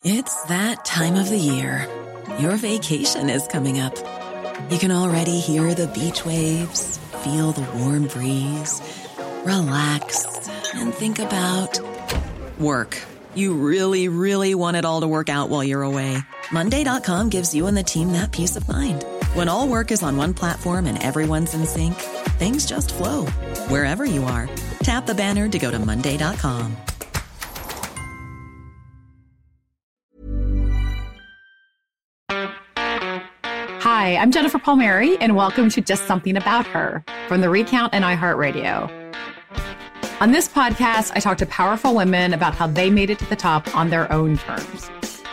It's that time of the year. Your vacation is coming up. You can already hear the beach waves, feel the warm breeze, relax, and think about work. You really, really want it all to work out while you're away. Monday.com gives you and the team that peace of mind. When all work is on one platform and everyone's in sync, things just flow. Wherever you are, tap the banner to go to Monday.com. Hi, I'm Jennifer Palmieri, and welcome to Just Something About Her from The Recount and iHeartRadio. On this podcast, I talk to powerful women about how they made it to the top on their own terms.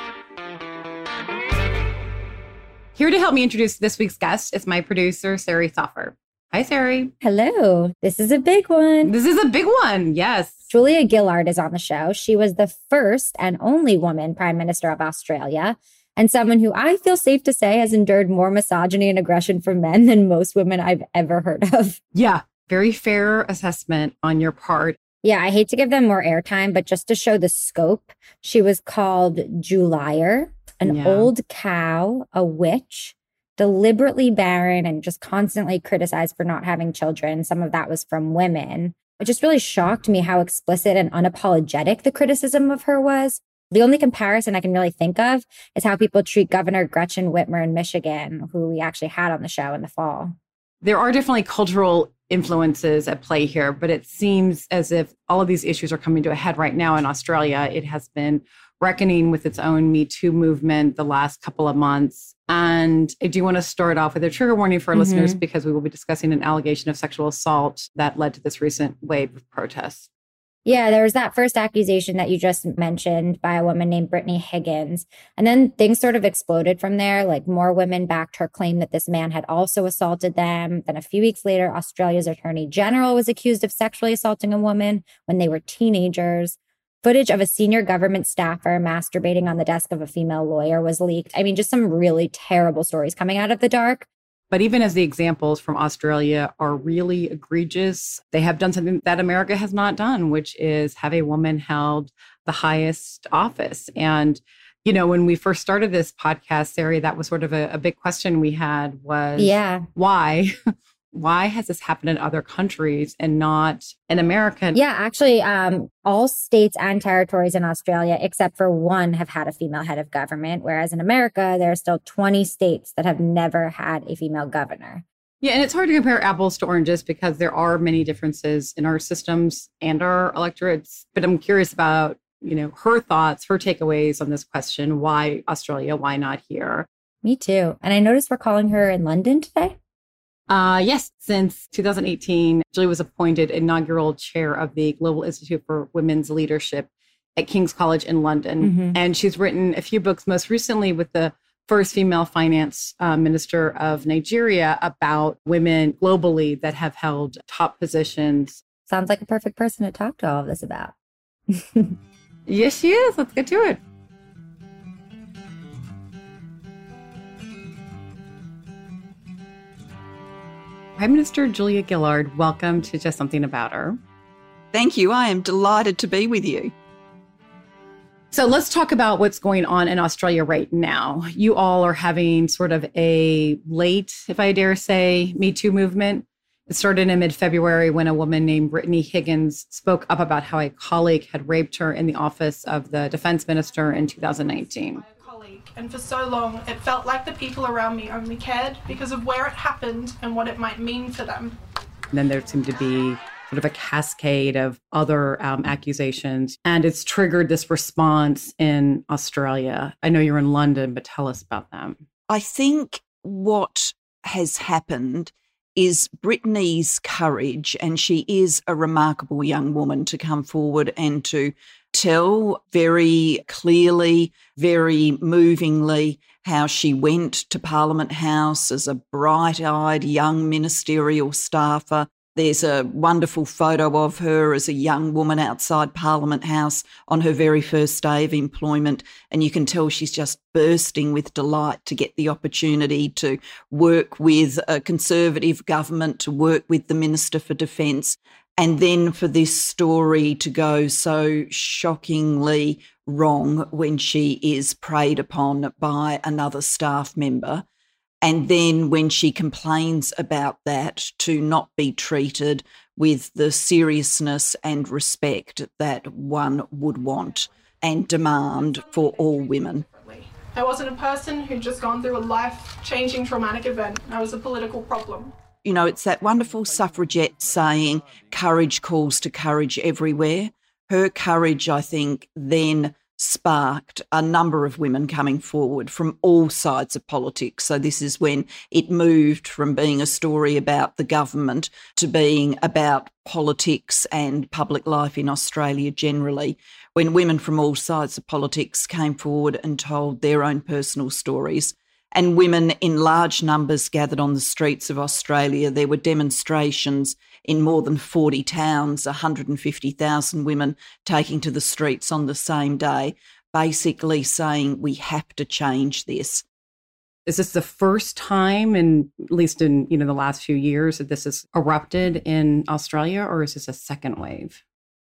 Here to help me introduce this week's guest is my producer, Sari Soffer. Hi, Sari. Hello. This is a big one. This is a big one. Yes. Julia Gillard is on the show. She was the first and only woman Prime Minister of Australia, and someone who I feel safe to say has endured more misogyny and aggression from men than most women I've ever heard of. Yeah. Very fair assessment on your part. Yeah, I hate to give them more airtime, but just to show the scope, she was called Juliar, an old cow, a witch, deliberately barren, and just constantly criticized for not having children. Some of that was from women. It just really shocked me how explicit and unapologetic the criticism of her was. The only comparison I can really think of is how people treat Governor Gretchen Whitmer in Michigan, who we actually had on the show in the fall. There are definitely cultural influences at play here, but it seems as if all of these issues are coming to a head right now in Australia. It has been reckoning with its own Me Too movement the last couple of months. And I do want to start off with a trigger warning for our listeners, because we will be discussing an allegation of sexual assault that led to this recent wave of protests. Yeah, there was that first accusation that you just mentioned by a woman named Brittany Higgins. And then things sort of exploded from there. Like more women backed her claim that this man had also assaulted them. Then a few weeks later, Australia's Attorney General was accused of sexually assaulting a woman when they were teenagers. Footage of a senior government staffer masturbating on the desk of a female lawyer was leaked. I mean, just some really terrible stories coming out of the dark. But even as the examples from Australia are really egregious, they have done something that America has not done, which is have a woman held the highest office. And, you know, when we first started this podcast, Sari, that was sort of a big question we had was, why? Why has this happened in other countries and not in America? Yeah, actually, all states and territories in Australia, except for one, have had a female head of government, whereas in America, there are still 20 states that have never had a female governor. Yeah, and it's hard to compare apples to oranges because there are many differences in our systems and our electorates. But I'm curious about, you know, her thoughts, her takeaways on this question. Why Australia? Why not here? Me too. And I noticed we're calling her in London today. Yes, since 2018, Julie was appointed inaugural chair of the Global Institute for Women's Leadership at King's College in London. And she's written a few books, most recently with the first female finance minister of Nigeria, about women globally that have held top positions. Sounds like a perfect person to talk to all of this about. Yes, she is. Let's get to it. Prime Minister Julia Gillard, welcome to Just Something About Her. Thank you. I am delighted to be with you. So let's talk about what's going on in Australia right now. You all are having sort of a late, if I dare say, Me Too movement. It started in mid-February when a woman named Brittany Higgins spoke up about how a colleague had raped her in the office of the defense minister in 2019. And for so long, it felt like the people around me only cared because of where it happened and what it might mean for them. And then there seemed to be sort of a cascade of other accusations, and it's triggered this response in Australia. I know you're in London, but tell us about them. I think what has happened is Brittany's courage, and she is a remarkable young woman to come forward and to tell very clearly, very movingly how she went to Parliament House as a bright-eyed young ministerial staffer. There's a wonderful photo of her as a young woman outside Parliament House on her very first day of employment, and you can tell she's just bursting with delight to get the opportunity to work with a Conservative government, to work with the Minister for Defence. And then for this story to go so shockingly wrong when she is preyed upon by another staff member. And then when she complains about that, to not be treated with the seriousness and respect that one would want and demand for all women. I wasn't a person who'd just gone through a life-changing traumatic event. I was a political problem. You know, it's that wonderful suffragette saying, courage calls to courage everywhere. Her courage, I think, then sparked a number of women coming forward from all sides of politics. So this is when it moved from being a story about the government to being about politics and public life in Australia generally, when women from all sides of politics came forward and told their own personal stories. And women in large numbers gathered on the streets of Australia. There were demonstrations in more than 40 towns, 150,000 women taking to the streets on the same day, basically saying we have to change this. Is this the first time, at least in the last few years, that this has erupted in Australia, or is this a second wave?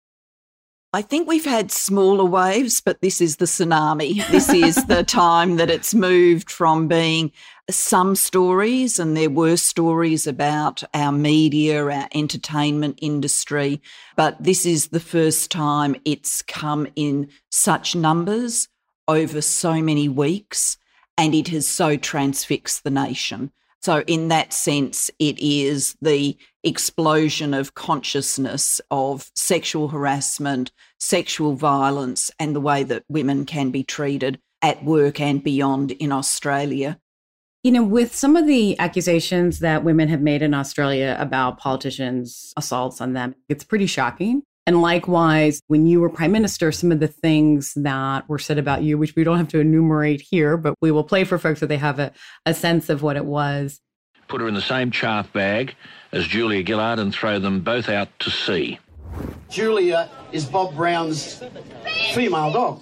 I think we've had smaller waves, but this is the tsunami. This is the time that it's moved from being some stories, and there were stories about our media, our entertainment industry, but this is the first time it's come in such numbers over so many weeks, and it has so transfixed the nation. So in that sense, it is the explosion of consciousness of sexual harassment, sexual violence, and the way that women can be treated at work and beyond in Australia. With some of the accusations that women have made in Australia about politicians' assaults on them, it's pretty shocking. And likewise, when you were Prime Minister, some of the things that were said about you, which we don't have to enumerate here, but we will play for folks so they have a sense of what it was. Put her in the same chaff bag as Julia Gillard and throw them both out to sea. Julia is Bob Brown's female dog.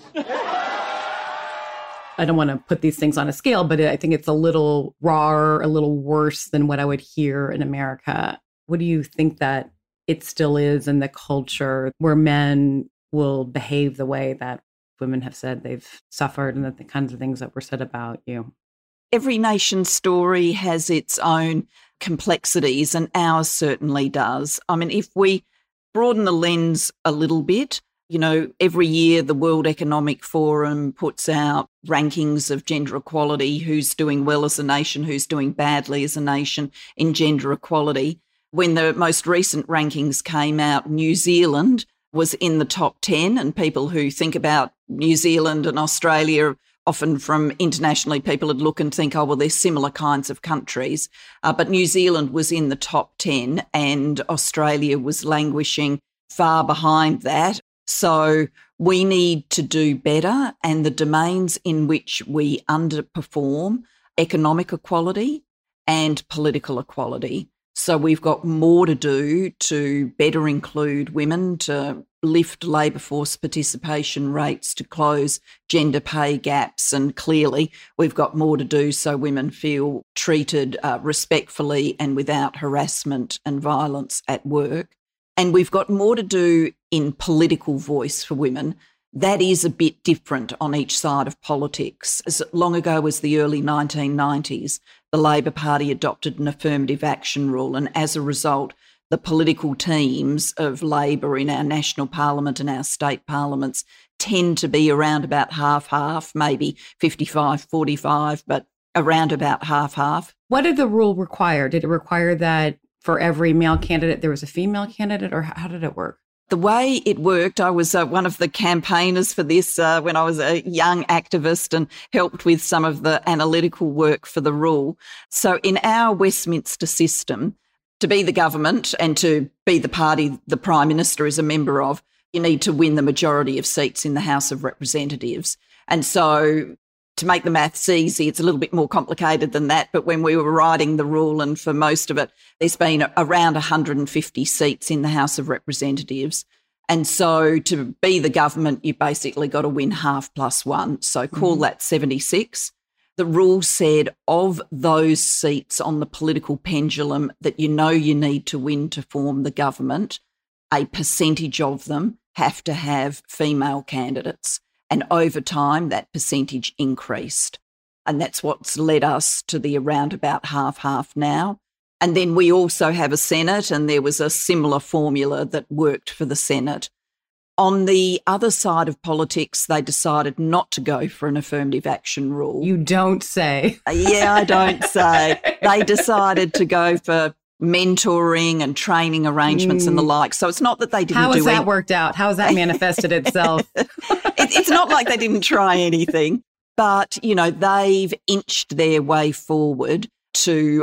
I don't want to put these things on a scale, but I think it's a little raw, a little worse than what I would hear in America. What do you think that it still is in the culture where men will behave the way that women have said they've suffered, and that the kinds of things that were said about you? Every nation's story has its own complexities, and ours certainly does. I mean, if we broaden the lens a little bit, every year the World Economic Forum puts out rankings of gender equality, who's doing well as a nation, who's doing badly as a nation in gender equality. When the most recent rankings came out, New Zealand was in the top 10, and people who think about New Zealand and Australia, often from internationally, people would look and think, oh, well, they're similar kinds of countries. But New Zealand was in the top 10 and Australia was languishing far behind that. So we need to do better, and the domains in which we underperform, economic equality and political equality. So we've got more to do to better include women, to lift labour force participation rates, to close gender pay gaps. And clearly we've got more to do so women feel treated respectfully and without harassment and violence at work. And we've got more to do in political voice for women. That is a bit different on each side of politics. As long ago as the early 1990s, the Labor Party adopted an affirmative action rule, and as a result, the political teams of Labor in our national parliament and our state parliaments tend to be around about half-half, maybe 55-45, but around about half-half. What did the rule require? Did it require that for every male candidate there was a female candidate, or how did it work? The way it worked, I was one of the campaigners for this when I was a young activist and helped with some of the analytical work for the rule. So in our Westminster system, to be the government and to be the party the Prime Minister is a member of, you need to win the majority of seats in the House of Representatives. And so to make the maths easy, it's a little bit more complicated than that. But when we were writing the rule, and for most of it, there's been around 150 seats in the House of Representatives. And so to be the government, you basically got to win half plus one. So call that 76. The rule said of those seats on the political pendulum that you need to win to form the government, a percentage of them have to have female candidates. And over time, that percentage increased. And that's what's led us to the around about half-half now. And then we also have a Senate, and there was a similar formula that worked for the Senate. On the other side of politics, they decided not to go for an affirmative action rule. You don't say. Yeah, I don't say. They decided to go for mentoring and training arrangements and the like. So it's not that they didn't do anything. How has that worked out? How has that manifested itself? It's not like they didn't try anything, but, you know, they've inched their way forward to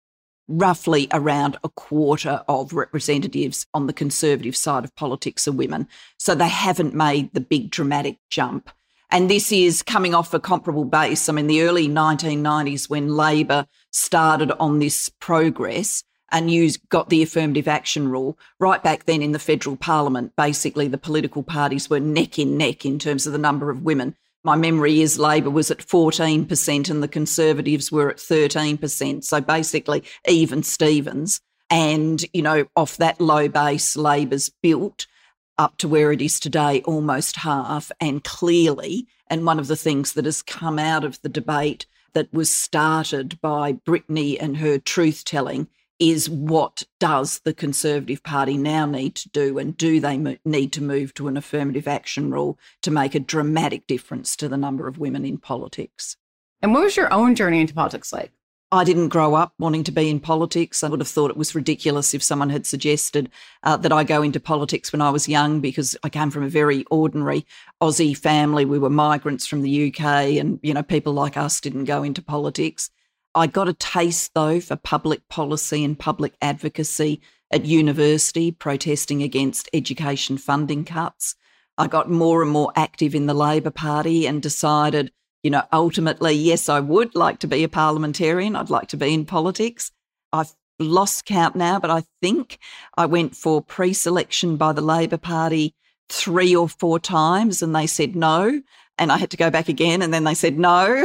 roughly around a quarter of representatives on the Conservative side of politics are women. So they haven't made the big dramatic jump. And this is coming off a comparable base. I mean, the early 1990s when Labor started on this progress and you got the affirmative action rule, right back then in the federal parliament, basically the political parties were neck in neck in terms of the number of women. My memory is Labor was at 14% and the Conservatives were at 13%. So basically even Stevens. And, you know, off that low base, Labor's built up to where it is today, almost half. And clearly, and one of the things that has come out of the debate that was started by Brittany and her truth-telling is what does the Conservative Party now need to do, and do they need to move to an affirmative action rule to make a dramatic difference to the number of women in politics? And what was your own journey into politics like? I didn't grow up wanting to be in politics. I would have thought it was ridiculous if someone had suggested that I go into politics when I was young, because I came from a very ordinary Aussie family. We were migrants from the UK and, you know, people like us didn't go into politics. I got a taste, though, for public policy and public advocacy at university, protesting against education funding cuts. I got more and more active in the Labor Party and decided, you know, ultimately, yes, I would like to be a parliamentarian. I'd like to be in politics. I've lost count now, but I think I went for pre-selection by the Labor Party 3 or 4 times and they said no. And I had to go back again, and then they said no.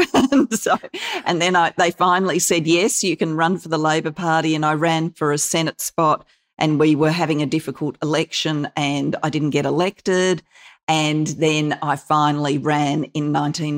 and then they finally said, yes, you can run for the Labor Party. And I ran for a Senate spot, and we were having a difficult election and I didn't get elected. And then I finally ran in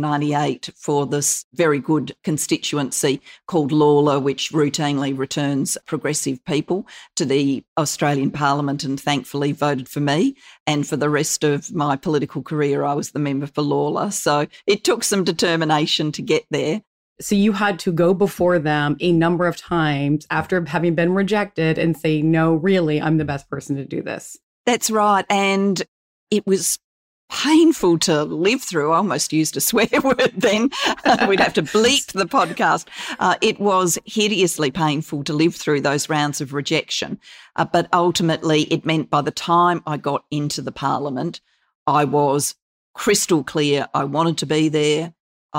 1998 for this very good constituency called Lalor, which routinely returns progressive people to the Australian Parliament, and thankfully voted for me. And for the rest of my political career, I was the member for Lalor. So it took some determination to get there. So you had to go before them a number of times after having been rejected and say, no, really, I'm the best person to do this. That's right. And it was painful to live through. I almost used a swear word then. We'd have to bleep the podcast. It was hideously painful to live through those rounds of rejection. But ultimately, it meant by the time I got into the parliament, I was crystal clear I wanted to be there.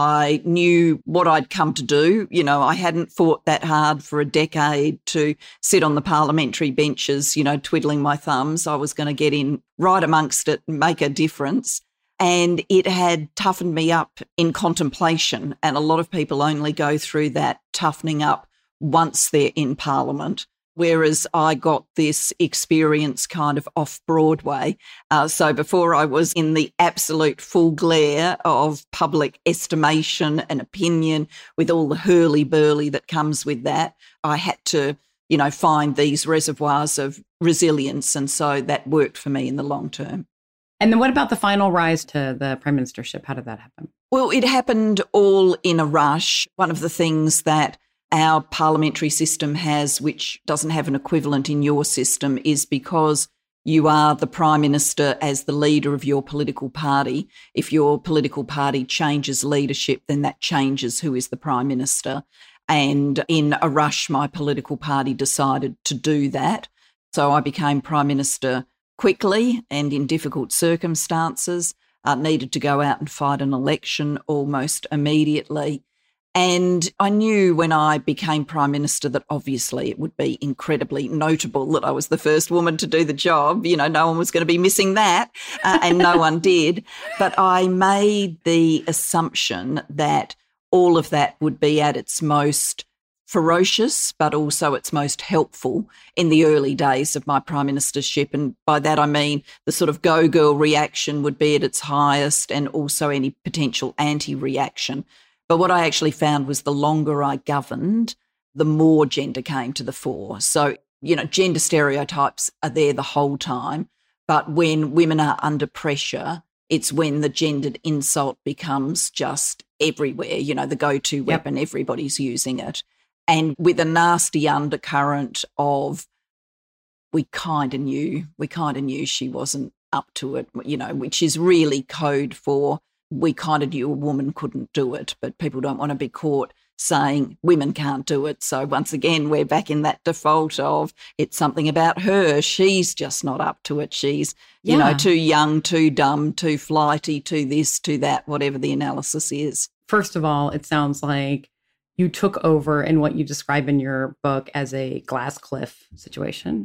I knew what I'd come to do. You know, I hadn't fought that hard for a decade to sit on the parliamentary benches, you know, twiddling my thumbs. I was going to get in right amongst it and make a difference. And it had toughened me up in contemplation. And a lot of people only go through that toughening up once they're in Parliament, whereas I got this experience kind of off Broadway. So before I was in the absolute full glare of public estimation and opinion with all the hurly-burly that comes with that, I had to, you know, find these reservoirs of resilience. And so that worked for me in the long term. And then what about the final rise to the prime ministership? How did that happen? Well, it happened all in a rush. One of the things that our parliamentary system has, which doesn't have an equivalent in your system, is because you are the Prime Minister as the leader of your political party. If your political party changes leadership, then that changes who is the Prime Minister. And in a rush, my political party decided to do that. So I became Prime Minister quickly and in difficult circumstances, needed to go out and fight an election almost immediately. And I knew when I became Prime Minister that obviously it would be incredibly notable that I was the first woman to do the job. You know, no one was going to be missing that, and no one did. But I made the assumption that all of that would be at its most ferocious, but also it's most helpful in the early days of my prime ministership. And by that I mean the sort of go-girl reaction would be at its highest, and also any potential anti-reaction. But what I actually found was the longer I governed, the more gender came to the fore. So, gender stereotypes are there the whole time, but when women are under pressure, it's when the gendered insult becomes just everywhere, the go-to weapon, everybody's using it. And with a nasty undercurrent of we kind of knew she wasn't up to it, which is really code for we kind of knew a woman couldn't do it, but people don't want to be caught saying women can't do it. So once again, we're back in that default of it's something about her. She's just not up to it. She's, too young, too dumb, too flighty, too this, too that, whatever the analysis is. First of all, it sounds like you took over in what you describe in your book as a glass cliff situation.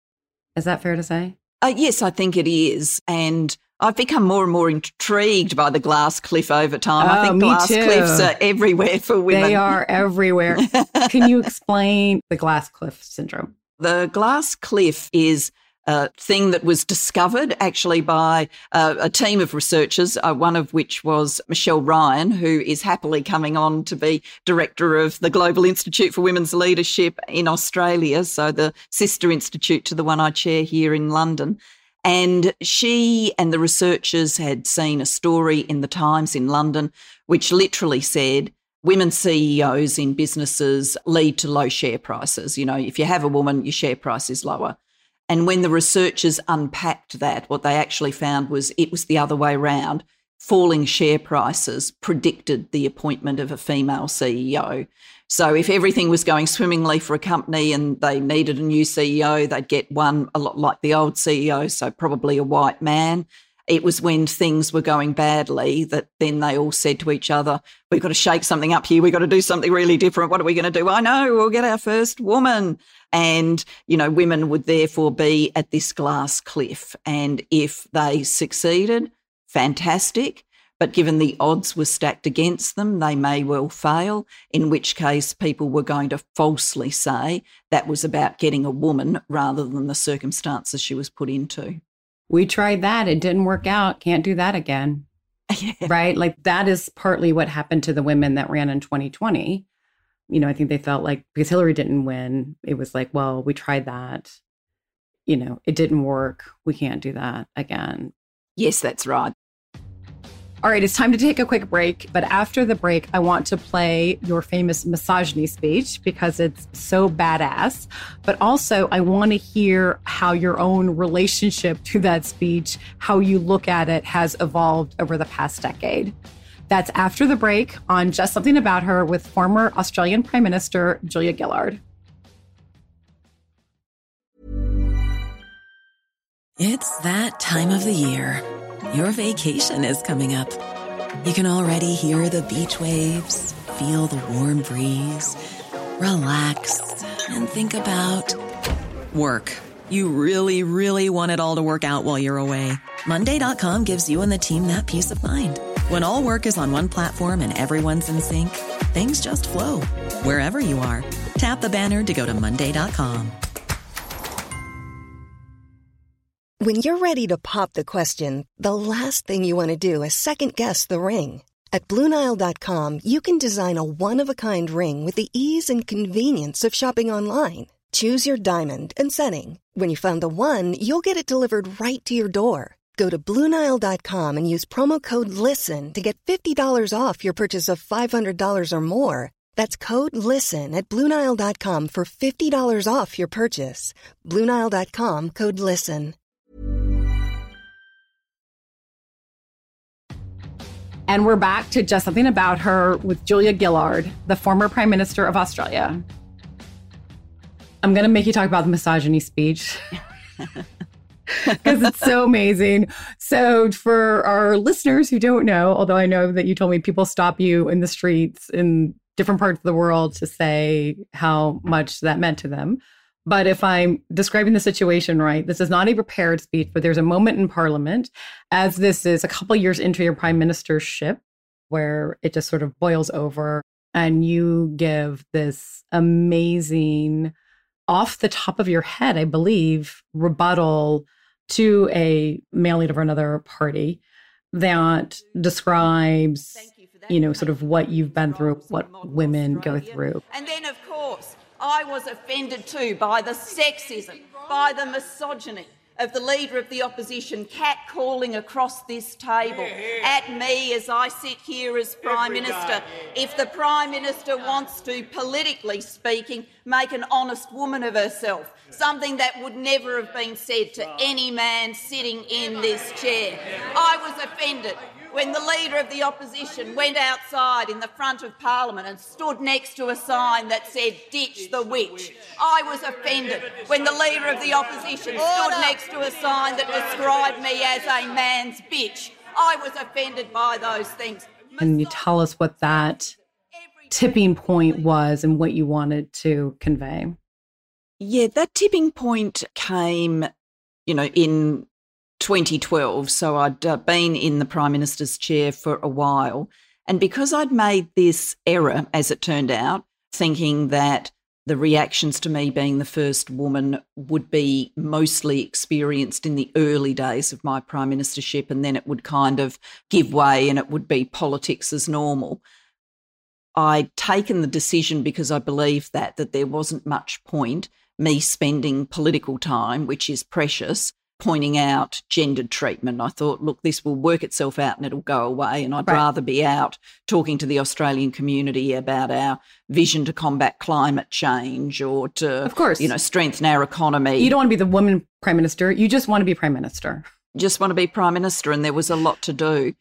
Is that fair to say? Yes, I think it is. And I've become more and more intrigued by the glass cliff over time. I think glass cliffs are everywhere for women. They are everywhere. Can you explain the glass cliff syndrome? The glass cliff is a thing that was discovered actually by a team of researchers, one of which was Michelle Ryan, who is happily coming on to be director of the Global Institute for Women's Leadership in Australia, so the sister institute to the one I chair here in London. And she and the researchers had seen a story in the Times in London which literally said women CEOs in businesses lead to low share prices. If you have a woman, your share price is lower. And when the researchers unpacked that, what they actually found was it was the other way around. Falling share prices predicted the appointment of a female CEO. So if everything was going swimmingly for a company and they needed a new CEO, they'd get one a lot like the old CEO, so probably a white man. It was when things were going badly that then they all said to each other, we've got to shake something up here. We've got to do something really different. What are we going to do? I know, we'll get our first woman. And, women would therefore be at this glass cliff. And if they succeeded, fantastic. But given the odds were stacked against them, they may well fail, in which case people were going to falsely say that was about getting a woman rather than the circumstances she was put into. We tried that. It didn't work out. Can't do that again. Yeah. Right? Like that is partly what happened to the women that ran in 2020. I think they felt like because Hillary didn't win, it was like, well, we tried that. It didn't work. We can't do that again. Yes, that's right. All right, it's time to take a quick break. But after the break, I want to play your famous misogyny speech because it's so badass. But also, I want to hear how your own relationship to that speech, how you look at it, has evolved over the past decade. That's after the break on Just Something About Her with former Australian Prime Minister Julia Gillard. It's that time of the year. Your vacation is coming up. You can already hear the beach waves, feel the warm breeze, relax, and think about work. You really, really want it all to work out while you're away. Monday.com gives you and the team that peace of mind. When all work is on one platform and everyone's in sync, things just flow. Wherever you are, tap the banner to go to Monday.com. When you're ready to pop the question, the last thing you want to do is second-guess the ring. At BlueNile.com, you can design a one-of-a-kind ring with the ease and convenience of shopping online. Choose your diamond and setting. When you find the one, you'll get it delivered right to your door. Go to BlueNile.com and use promo code LISTEN to get $50 off your purchase of $500 or more. That's code LISTEN at BlueNile.com for $50 off your purchase. BlueNile.com, code LISTEN. And we're back to Just Something About Her with Julia Gillard, the former Prime Minister of Australia. I'm going to make you talk about the misogyny speech because it's so amazing. So for our listeners who don't know, although I know that you told me people stop you in the streets in different parts of the world to say how much that meant to them. But if I'm describing the situation right, this is not a prepared speech, but there's a moment in Parliament, as this is a couple years into your prime ministership, where it just sort of boils over. and you give this amazing, off the top of your head, I believe, rebuttal to a male leader of another party that describes, sort of what you've been through, what women go through. And then, of course, I was offended too by the sexism, by the misogyny of the Leader of the Opposition catcalling across this table at me as I sit here as Prime Minister. If the Prime Minister wants to, politically speaking, make an honest woman of herself, something that would never have been said to any man sitting in this chair. I was offended when the Leader of the Opposition went outside in the front of Parliament and stood next to a sign that said, "Ditch the witch." I was offended when the Leader of the Opposition stood next to a sign that described me as a man's bitch. I was offended by those things. Can you tell us what that tipping point was and what you wanted to convey? Yeah, that tipping point came, in 2012, so I'd been in the Prime Minister's chair for a while. And because I'd made this error, as it turned out, thinking that the reactions to me being the first woman would be mostly experienced in the early days of my Prime Ministership, and then it would kind of give way and it would be politics as normal. I'd taken the decision because I believed that there wasn't much point me spending political time, which is precious, pointing out gendered treatment. I thought, look, this will work itself out and it'll go away, and I'd rather be out talking to the Australian community about our vision to combat climate change or to, of course, strengthen our economy. You don't want to be the woman Prime Minister. You just want to be Prime Minister. Just want to be Prime Minister, and there was a lot to do.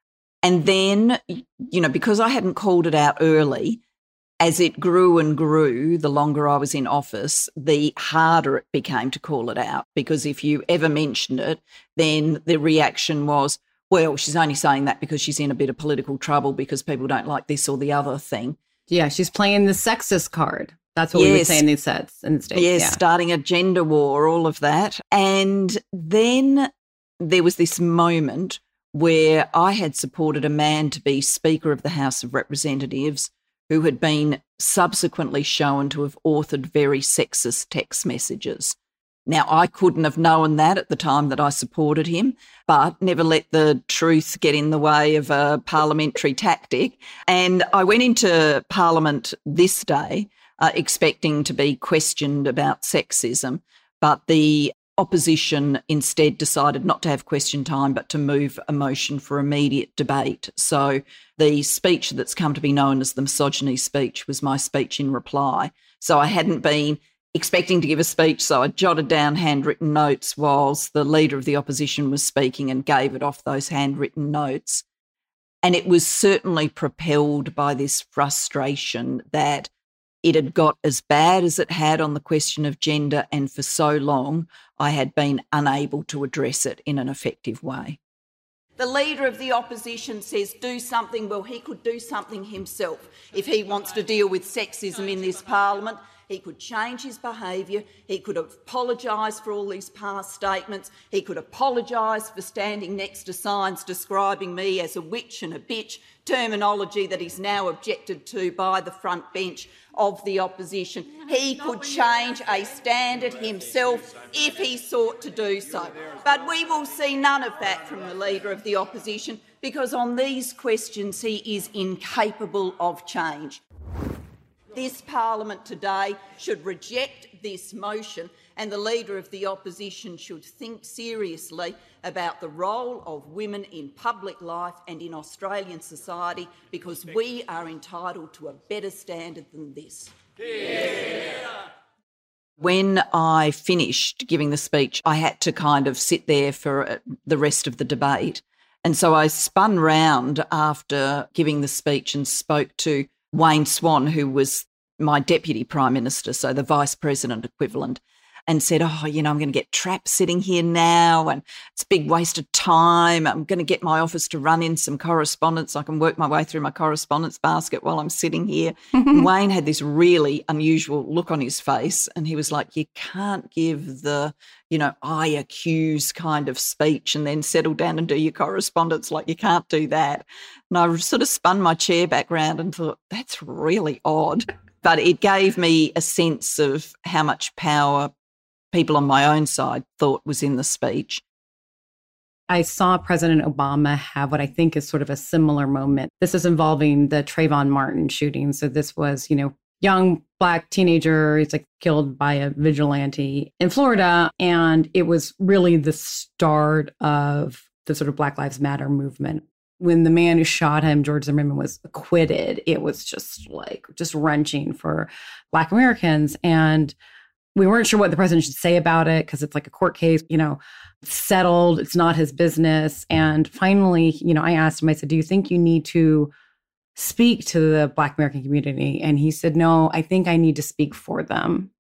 And then, because I hadn't called it out early, as it grew and grew, the longer I was in office, the harder it became to call it out, because if you ever mentioned it, then the reaction was, well, she's only saying that because she's in a bit of political trouble because people don't like this or the other thing. Yeah, she's playing the sexist card. That's what we would say in these sets in the States. Yes, starting a gender war, all of that. And then there was this moment where I had supported a man to be Speaker of the House of Representatives who had been subsequently shown to have authored very sexist text messages. Now, I couldn't have known that at the time that I supported him, but never let the truth get in the way of a parliamentary tactic. And I went into Parliament this day expecting to be questioned about sexism, but the opposition instead decided not to have question time but to move a motion for immediate debate. So the speech that's come to be known as the misogyny speech was my speech in reply. So I hadn't been expecting to give a speech, so I jotted down handwritten notes whilst the Leader of the Opposition was speaking and gave it off those handwritten notes. And it was certainly propelled by this frustration that it had got as bad as it had on the question of gender, and for so long I had been unable to address it in an effective way. The Leader of the Opposition says do something. Well, he could do something himself if he wants to deal with sexism in this Parliament. He could change his behaviour. He could apologise for all these past statements. He could apologise for standing next to signs describing me as a witch and a bitch, terminology that is now objected to by the front bench of the opposition. He could change a standard himself if he sought to do so. But we will see none of that from the Leader of the Opposition, because on these questions he is incapable of change. This Parliament today should reject this motion, and the Leader of the Opposition should think seriously about the role of women in public life and in Australian society, because we are entitled to a better standard than this. Yeah. When I finished giving the speech, I had to kind of sit there for the rest of the debate. And so I spun round after giving the speech and spoke to Wayne Swan, who was my Deputy Prime Minister, so the Vice President equivalent. and said, oh, I'm going to get trapped sitting here now and it's a big waste of time. I'm going to get my office to run in some correspondence. I can work my way through my correspondence basket while I'm sitting here. And Wayne had this really unusual look on his face and he was like, you can't give the, I accuse kind of speech and then settle down and do your correspondence. Like, you can't do that. And I sort of spun my chair back round and thought, that's really odd. But it gave me a sense of how much power people on my own side thought was in the speech. I saw President Obama have what I think is sort of a similar moment. This is involving the Trayvon Martin shooting. So this was, young Black teenager. He's killed by a vigilante in Florida. And it was really the start of the sort of Black Lives Matter movement. When the man who shot him, George Zimmerman, was acquitted, it was just wrenching for Black Americans. And we weren't sure what the president should say about it because it's like a court case, settled. It's not his business. And finally, I asked him, I said, do you think you need to speak to the Black American community? And he said, no, I think I need to speak for them.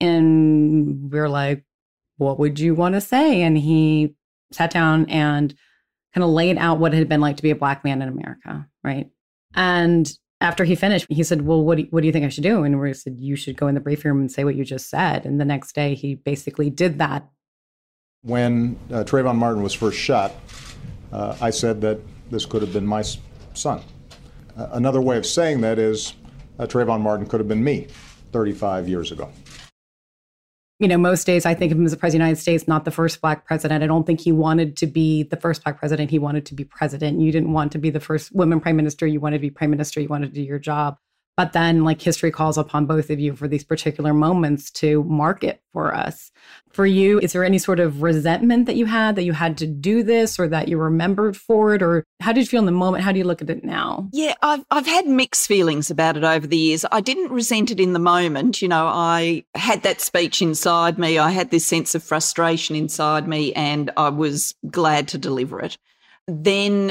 And we're like, what would you want to say? And he sat down and kind of laid out what it had been like to be a Black man in America, right? And after he finished, he said, well, what do you think I should do? And we said, you should go in the briefing room and say what you just said. And the next day, he basically did that. When Trayvon Martin was first shot, I said that this could have been my son. Another way of saying that is Trayvon Martin could have been me 35 years ago. Most days I think of him as the president of the United States, not the first Black president. I don't think he wanted to be the first Black president. He wanted to be president. You didn't want to be the first woman prime minister. You wanted to be prime minister. You wanted to do your job. But then history calls upon both of you for these particular moments to mark it for us. For you, is there any sort of resentment that you had to do this or that you remembered for it? Or how did you feel in the moment? How do you look at it now? Yeah, I've had mixed feelings about it over the years. I didn't resent it in the moment. I had that speech inside me. I had this sense of frustration inside me and I was glad to deliver it. Then,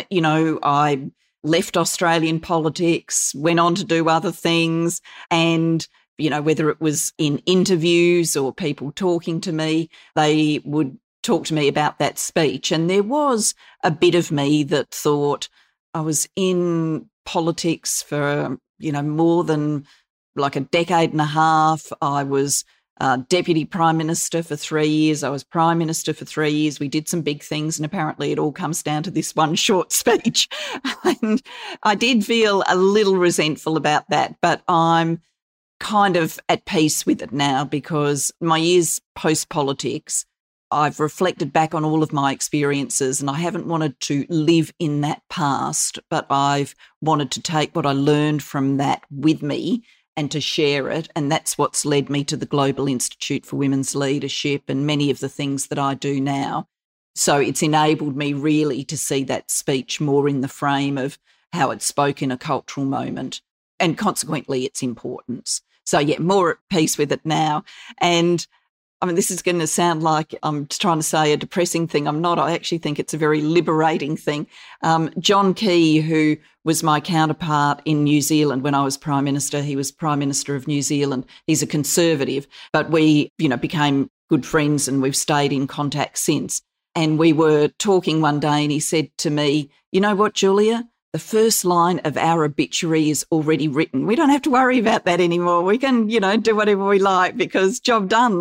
I left Australian politics, went on to do other things, and, whether it was in interviews or people talking to me, they would talk to me about that speech. And there was a bit of me that thought I was in politics for, more than a decade and a half. I was Deputy Prime Minister for 3 years. I was Prime Minister for 3 years. We did some big things and apparently it all comes down to this one short speech. And I did feel a little resentful about that, but I'm kind of at peace with it now because my years post-politics, I've reflected back on all of my experiences and I haven't wanted to live in that past, but I've wanted to take what I learned from that with me and to share it. And that's what's led me to the Global Institute for Women's Leadership and many of the things that I do now. So it's enabled me really to see that speech more in the frame of how it spoke in a cultural moment and consequently its importance. So yeah, more at peace with it now. And this is going to sound like I'm trying to say a depressing thing. I'm not. I actually think it's a very liberating thing. John Key, who was my counterpart in New Zealand when I was Prime Minister, he was Prime Minister of New Zealand. He's a Conservative, but we, became good friends and we've stayed in contact since. And we were talking one day and he said to me, you know what, Julia? The first line of our obituary is already written. We don't have to worry about that anymore. We can, do whatever we like because job done.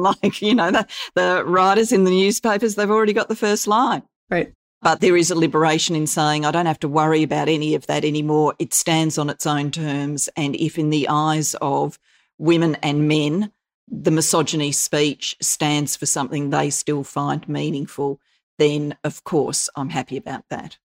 The writers in the newspapers, they've already got the first line. Right. But there is a liberation in saying I don't have to worry about any of that anymore. It stands on its own terms. And if in the eyes of women and men, the misogyny speech stands for something they still find meaningful, then of course I'm happy about that.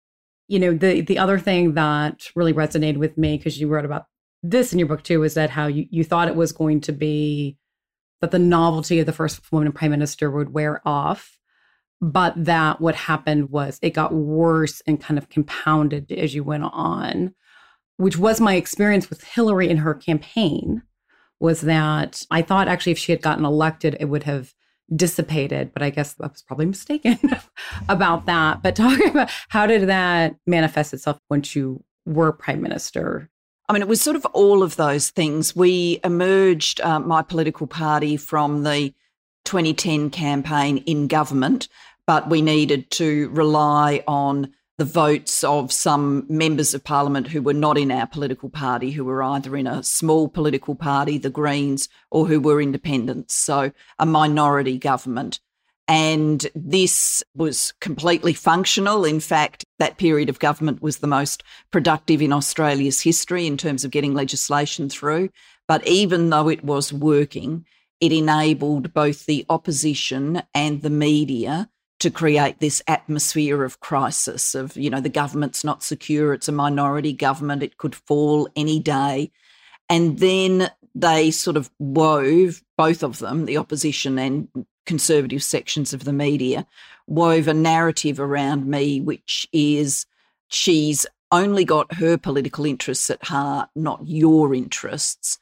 The other thing that really resonated with me, because you wrote about this in your book too, is that how you thought it was going to be that the novelty of the first woman prime minister would wear off, but that what happened was it got worse and kind of compounded as you went on, which was my experience with Hillary in her campaign, was that I thought actually if she had gotten elected, it would have dissipated, but I guess I was probably mistaken about that. But talking about how did that manifest itself once you were prime minister? It was sort of all of those things. We emerged, my political party, from the 2010 campaign in government, but we needed to rely on the votes of some members of parliament who were not in our political party, who were either in a small political party, the Greens, or who were independents, so a minority government. And this was completely functional. In fact, that period of government was the most productive in Australia's history in terms of getting legislation through. But even though it was working, it enabled both the opposition and the media to create this atmosphere of crisis of, the government's not secure, it's a minority government, it could fall any day. And then they sort of wove, both of them, the opposition and conservative sections of the media, wove a narrative around me, which is she's only got her political interests at heart, not your interests.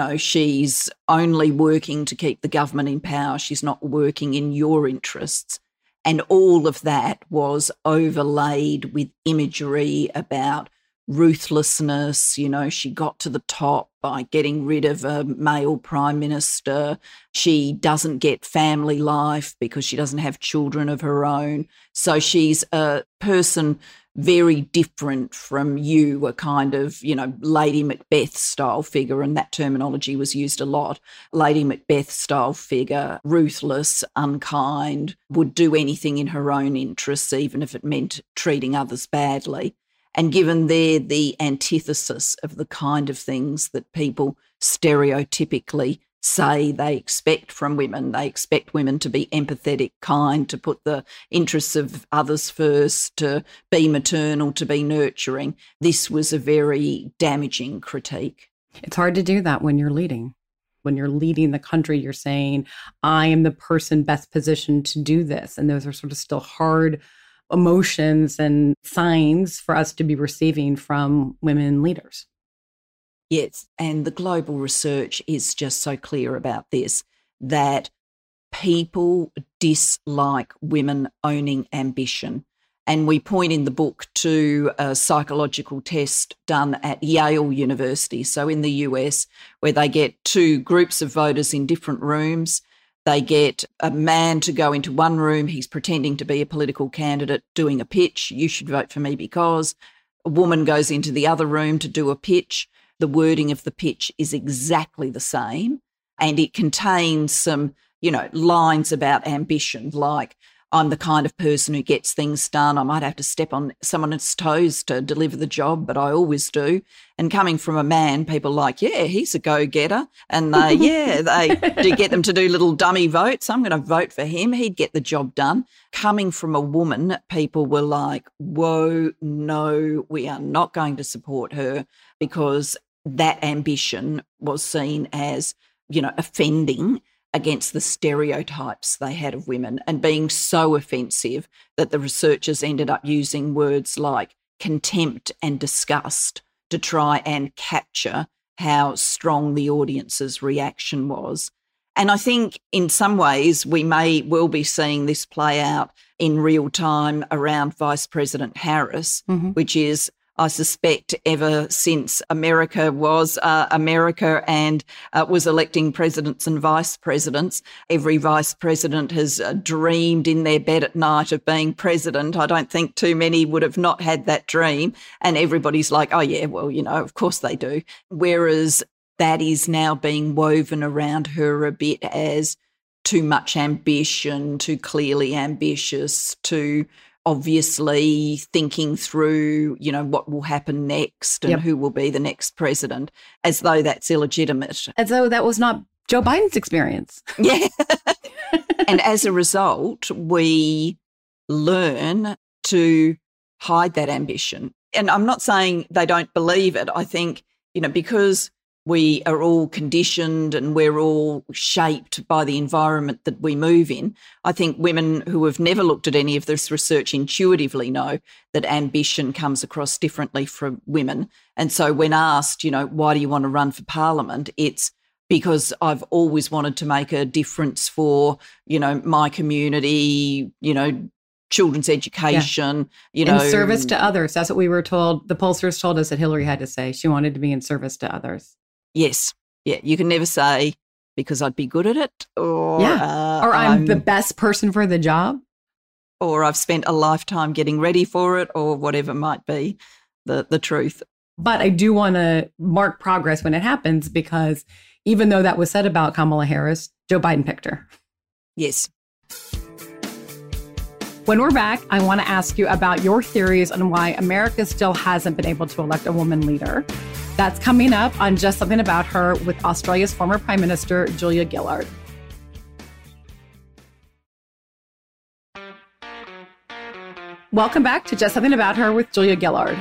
She's only working to keep the government in power. She's not working in your interests. And all of that was overlaid with imagery about ruthlessness. She got to the top by getting rid of a male prime minister. She doesn't get family life because she doesn't have children of her own. So she's a person very different from you, a kind of, Lady Macbeth style figure, and that terminology was used a lot. Lady Macbeth style figure, ruthless, unkind, would do anything in her own interests, even if it meant treating others badly. And given they're the antithesis of the kind of things that people stereotypically say they expect from women. They expect women to be empathetic, kind, to put the interests of others first, to be maternal, to be nurturing. This was a very damaging critique. It's hard to do that when you're leading. When you're leading the country, you're saying, I am the person best positioned to do this. And those are sort of still hard emotions and signs for us to be receiving from women leaders. Yes, and the global research is just so clear about this, that people dislike women owning ambition. And we point in the book to a psychological test done at Yale University, so in the US, where they get two groups of voters in different rooms. They get a man to go into one room, he's pretending to be a political candidate doing a pitch, you should vote for me because. A woman goes into the other room to do a pitch. The wording of the pitch is exactly the same, and it contains some, lines about ambition, like, I'm the kind of person who gets things done. I might have to step on someone's toes to deliver the job, but I always do. And coming from a man, people are like, yeah, he's a go-getter. And they do get them to do little dummy votes. I'm going to vote for him. He'd get the job done. Coming from a woman, people were like, whoa, no, we are not going to support her, because that ambition was seen as, offending against the stereotypes they had of women, and being so offensive that the researchers ended up using words like contempt and disgust to try and capture how strong the audience's reaction was. And I think in some ways we may well be seeing this play out in real time around Vice President Harris, which is, I suspect, ever since America was America and was electing presidents and vice presidents, every vice president has dreamed in their bed at night of being president. I don't think too many would have not had that dream. And everybody's like, oh, yeah, well, of course they do. Whereas that is now being woven around her a bit as too much ambition, too clearly ambitious, too obviously thinking through, what will happen next and who will be the next president, as though that's illegitimate. As though that was not Joe Biden's experience. Yeah. And as a result, we learn to hide that ambition. And I'm not saying they don't believe it. I think, because we are all conditioned and we're all shaped by the environment that we move in. I think women who have never looked at any of this research intuitively know that ambition comes across differently from women. And so when asked, why do you want to run for Parliament? It's because I've always wanted to make a difference for, my community, children's education, in service to others. That's what we were told. The pollsters told us that Hillary had to say. She wanted to be in service to others. Yes. Yeah. You can never say because I'd be good at it, or or I'm the best person for the job, or I've spent a lifetime getting ready for it, or whatever might be the truth. But I do want to mark progress when it happens, because even though that was said about Kamala Harris, Joe Biden picked her. Yes. When we're back, I want to ask you about your theories on why America still hasn't been able to elect a woman leader. That's coming up on Just Something About Her with Australia's former Prime Minister, Julia Gillard. Welcome back to Just Something About Her with Julia Gillard.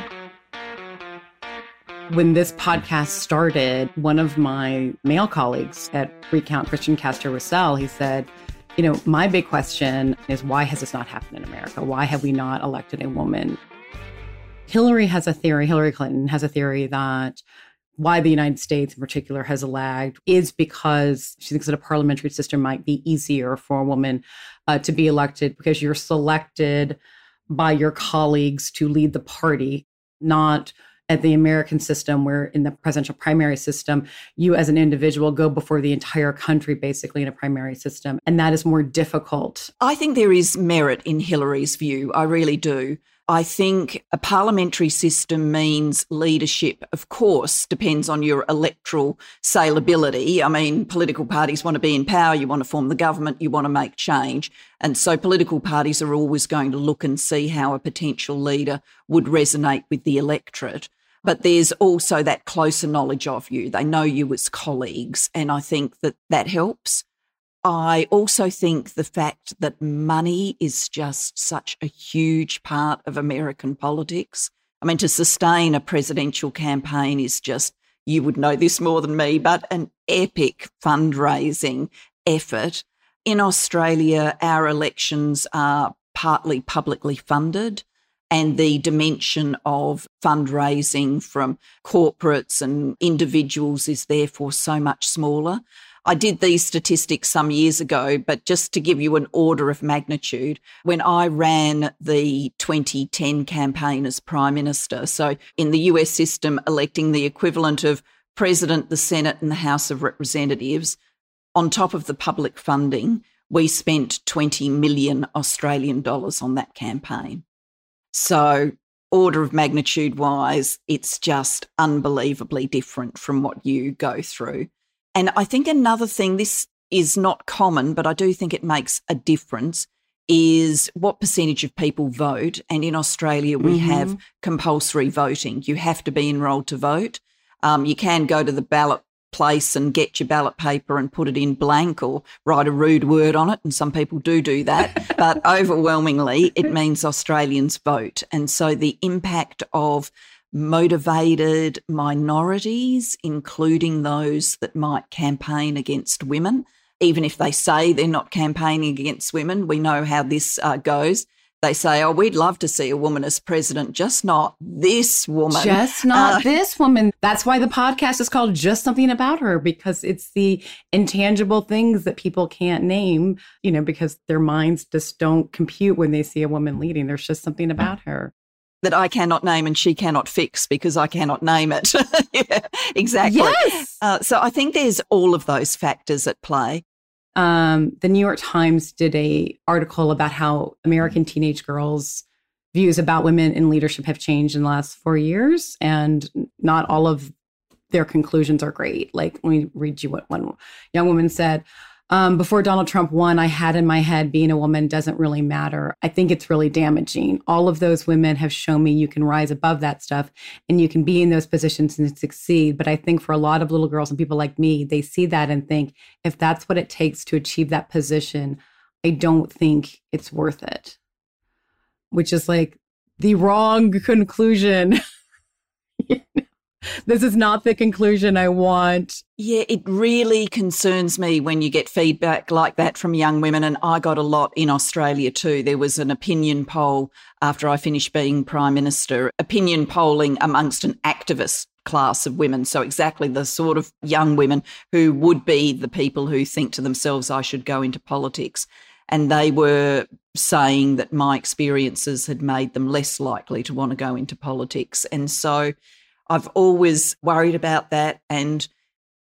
When this podcast started, one of my male colleagues at Recount, Christian Castor Russell, he said, my big question is, why has this not happened in America? Why have we not elected a woman? Hillary Clinton has a theory that why the United States in particular has lagged is because she thinks that a parliamentary system might be easier for a woman to be elected, because you're selected by your colleagues to lead the party, not at the American system, where in the presidential primary system, you as an individual go before the entire country, basically, in a primary system. And that is more difficult. I think there is merit in Hillary's view. I really do. I think a parliamentary system means leadership, of course, depends on your electoral saleability. I mean, political parties want to be in power, you want to form the government, you want to make change. And so political parties are always going to look and see how a potential leader would resonate with the electorate. But there's also that closer knowledge of you. They know you as colleagues, and I think that helps. I also think the fact that money is just such a huge part of American politics. I mean, to sustain a presidential campaign is just, you would know this more than me, but an epic fundraising effort. In Australia, our elections are partly publicly funded, and the dimension of fundraising from corporates and individuals is therefore so much smaller. I did these statistics some years ago, but just to give you an order of magnitude, when I ran the 2010 campaign as Prime Minister, so in the US system, electing the equivalent of President, the Senate and the House of Representatives, on top of the public funding, we spent 20 million Australian dollars on that campaign. So order of magnitude wise, it's just unbelievably different from what you go through. And I think another thing, this is not common, but I do think it makes a difference, is what percentage of people vote. And in Australia, we have compulsory voting. You have to be enrolled to vote. You can go to the ballot place and get your ballot paper and put it in blank or write a rude word on it, and some people do that, but overwhelmingly it means Australians vote. And so the impact of motivated minorities, including those that might campaign against women, even if they say they're not campaigning against women, we know how this goes. They say, oh, we'd love to see a woman as president, just not this woman. Just not this woman. That's why the podcast is called Just Something About Her, because it's the intangible things that people can't name, because their minds just don't compute when they see a woman leading. There's just something about her that I cannot name and she cannot fix because I cannot name it. Yeah, exactly. Yes. So I think there's all of those factors at play. The New York Times did an article about how American teenage girls' views about women in leadership have changed in the last 4 years, and not all of their conclusions are great. Like, let me read you what one young woman said. Before Donald Trump won, I had in my head being a woman doesn't really matter. I think it's really damaging. All of those women have shown me you can rise above that stuff and you can be in those positions and succeed. But I think for a lot of little girls and people like me, they see that and think, if that's what it takes to achieve that position, I don't think it's worth it. Which is like the wrong conclusion. This is not the conclusion I want. Yeah, it really concerns me when you get feedback like that from young women, and I got a lot in Australia too. There was an opinion poll after I finished being Prime Minister, opinion polling amongst an activist class of women, so exactly the sort of young women who would be the people who think to themselves, I should go into politics. And they were saying that my experiences had made them less likely to want to go into politics. And so I've always worried about that, and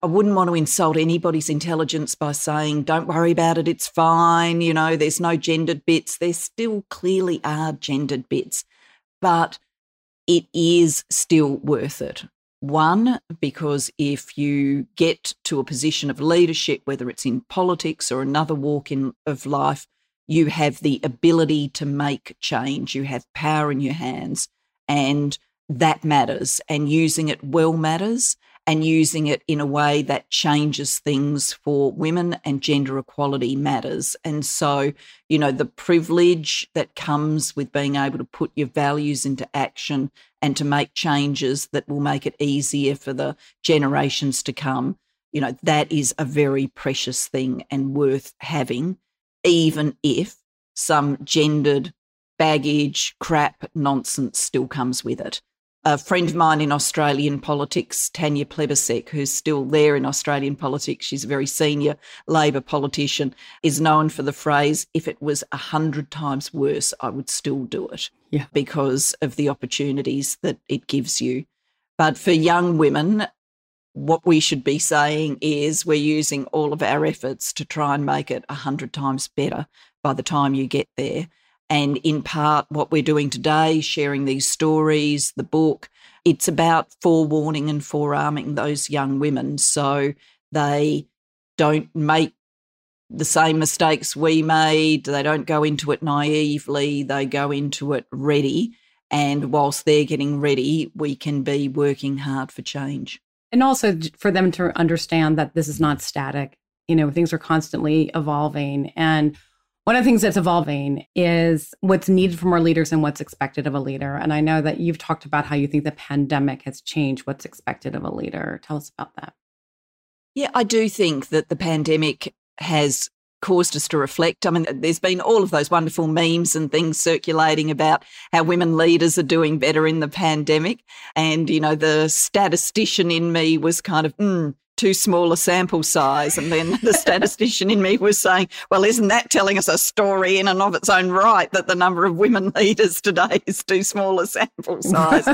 I wouldn't want to insult anybody's intelligence by saying, don't worry about it, it's fine, there's no gendered bits. There still clearly are gendered bits, but it is still worth it. One, because if you get to a position of leadership, whether it's in politics or another walk of life, you have the ability to make change. You have power in your hands, and that matters. And using it well matters, and using it in a way that changes things for women and gender equality matters. And so, the privilege that comes with being able to put your values into action and to make changes that will make it easier for the generations to come, that is a very precious thing and worth having, even if some gendered baggage, crap, nonsense still comes with it. A friend of mine in Australian politics, Tanya Plibersek, who's still there in Australian politics, she's a very senior Labor politician, is known for the phrase, if it was 100 times worse, I would still do it, because of the opportunities that it gives you. But for young women, what we should be saying is we're using all of our efforts to try and make it 100 times better by the time you get there. And in part, what we're doing today, sharing these stories, the book, it's about forewarning and forearming those young women so they don't make the same mistakes we made. They don't go into it naively. They go into it ready. And whilst they're getting ready, we can be working hard for change. And also for them to understand that this is not static. Things are constantly evolving. And one of the things that's evolving is what's needed from our leaders and what's expected of a leader. And I know that you've talked about how you think the pandemic has changed what's expected of a leader. Tell us about that. Yeah, I do think that the pandemic has caused us to reflect. I mean, there's been all of those wonderful memes and things circulating about how women leaders are doing better in the pandemic. And, the statistician in me was kind of, too small a sample size. And then the statistician in me was saying, well, isn't that telling us a story in and of its own right that the number of women leaders today is too small a sample size?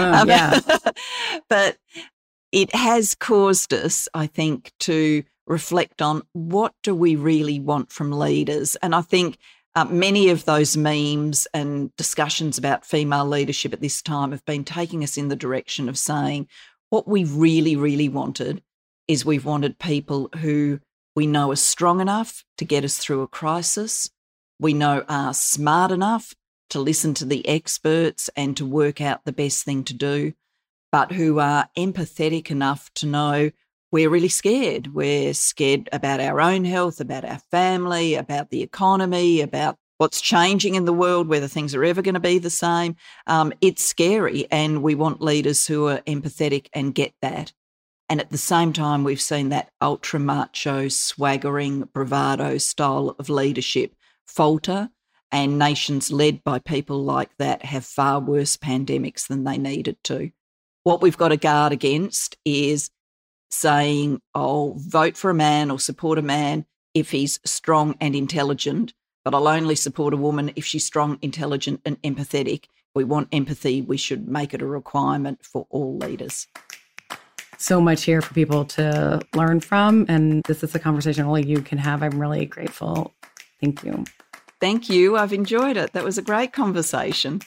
But it has caused us, I think, to reflect on what do we really want from leaders. And I think many of those memes and discussions about female leadership at this time have been taking us in the direction of saying what we really, really wanted is we've wanted people who we know are strong enough to get us through a crisis, we know are smart enough to listen to the experts and to work out the best thing to do, but who are empathetic enough to know we're really scared. We're scared about our own health, about our family, about the economy, about what's changing in the world, whether things are ever going to be the same. It's scary, and we want leaders who are empathetic and get that. And at the same time, we've seen that ultra macho, swaggering, bravado style of leadership falter, and nations led by people like that have far worse pandemics than they needed to. What we've got to guard against is saying, oh, vote for a man or support a man if he's strong and intelligent, but I'll only support a woman if she's strong, intelligent and empathetic. We want empathy. We should make it a requirement for all leaders. So much here for people to learn from. And this is a conversation only you can have. I'm really grateful. Thank you. Thank you. I've enjoyed it. That was a great conversation.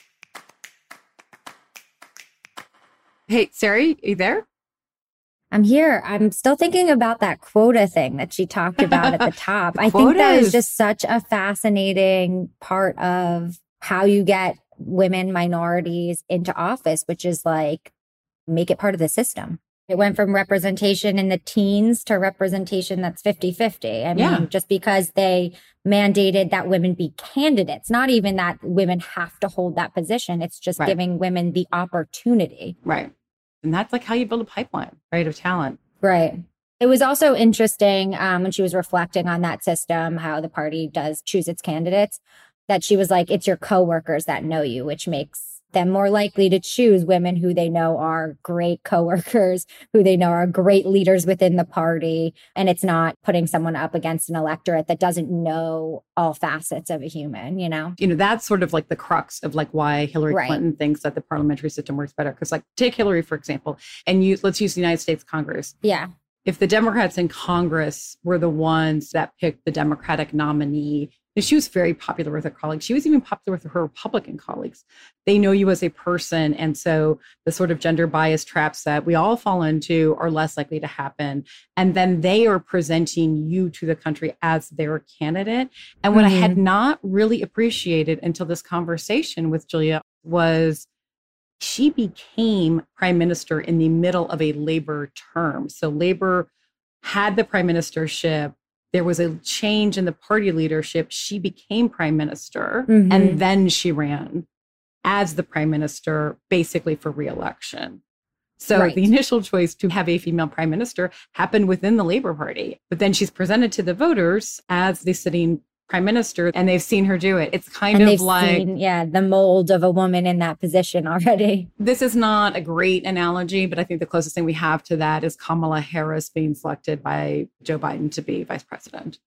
Hey, Sarah, are you there? I'm here. I'm still thinking about that quota thing that she talked about at the top. I think that is just such a fascinating part of how you get women, minorities into office, which is like, make it part of the system. It went from representation in the teens to representation that's 50-50. I mean, just because they mandated that women be candidates, not even that women have to hold that position. It's just giving women the opportunity. Right. And that's like how you build a pipeline, right, of talent. Right. It was also interesting when she was reflecting on that system, how the party does choose its candidates, that she was like, it's your coworkers that know you, which makes them more likely to choose women who they know are great coworkers, who they know are great leaders within the party. And it's not putting someone up against an electorate that doesn't know all facets of a human, you know? You know, that's sort of like the crux of like why Hillary Clinton thinks that the parliamentary system works better. Because like take Hillary, for example, and let's use the United States Congress. Yeah. if the Democrats in Congress were the ones that picked the Democratic nominee, and she was very popular with her colleagues. She was even popular with her Republican colleagues. They know you as a person. And so the sort of gender bias traps that we all fall into are less likely to happen. And then they are presenting you to the country as their candidate. And what I had not really appreciated until this conversation with Julia was she became prime minister in the middle of a Labor term. So Labor had the prime ministership. There was a change in the party leadership. She became prime minister, and then she ran as the prime minister, basically for re-election. So the initial choice to have a female prime minister happened within the Labor Party. But then she's presented to the voters as the sitting prime minister, and they've seen her do it. It's kind of like the mold of a woman in that position already. This is not a great analogy, but I think the closest thing we have to that is Kamala Harris being selected by Joe Biden to be vice president.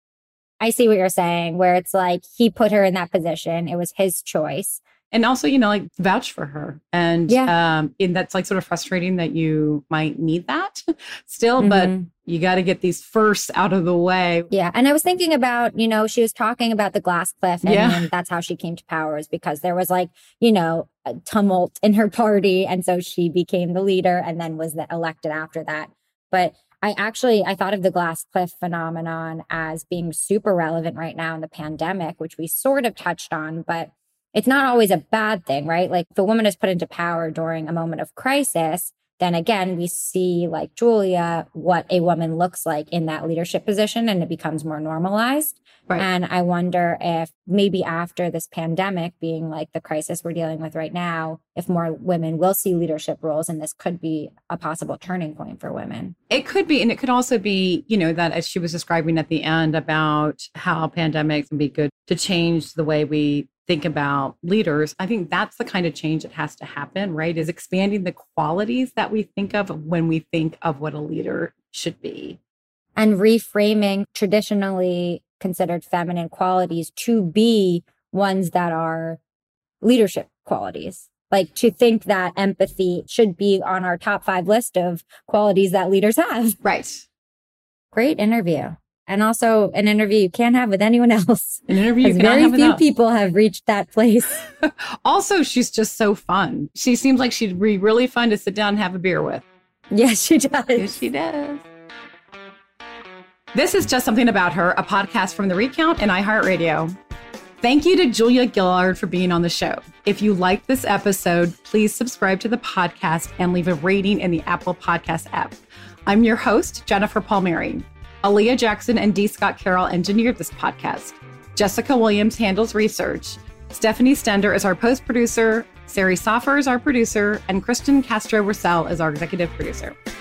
I see what you're saying, where it's like he put her in that position. It was his choice. And also, you know, like vouch for her. And and that's like sort of frustrating that you might need that still, but you got to get these first out of the way. Yeah. And I was thinking about, you know, she was talking about the glass cliff and that's how she came to power, is because there was like, you know, a tumult in her party. And so she became the leader and then was elected after that. But I thought of the glass cliff phenomenon as being super relevant right now in the pandemic, which we sort of touched on, but it's not always a bad thing, right? Like if a woman is put into power during a moment of crisis, then again, we see like Julia, what a woman looks like in that leadership position, and it becomes more normalized. Right. And I wonder if maybe after this pandemic being like the crisis we're dealing with right now, if more women will see leadership roles, and this could be a possible turning point for women. It could be. And it could also be, you know, that as she was describing at the end about how pandemics can be good to change the way we think about leaders. I think that's the kind of change that has to happen, right? Is expanding the qualities that we think of when we think of what a leader should be. And reframing traditionally considered feminine qualities to be ones that are leadership qualities. Like to think that empathy should be on our top 5 list of qualities that leaders have. Right. Great interview. And also an interview you can't have with anyone else. An interview you cannot very have with few us. people have reached that place. Also, she's just so fun. She seems like she'd be really fun to sit down and have a beer with. Yes, she does. Yes, she does. This is Just Something About Her, a podcast from The Recount and iHeartRadio. Thank you to Julia Gillard for being on the show. If you liked this episode, please subscribe to the podcast and leave a rating in the Apple Podcast app. I'm your host, Jennifer Palmieri. Aaliyah Jackson and D. Scott Carroll engineered this podcast. Jessica Williams handles research. Stephanie Stender is our post-producer. Sari Soffer is our producer. And Kristen Castro-Russell is our executive producer.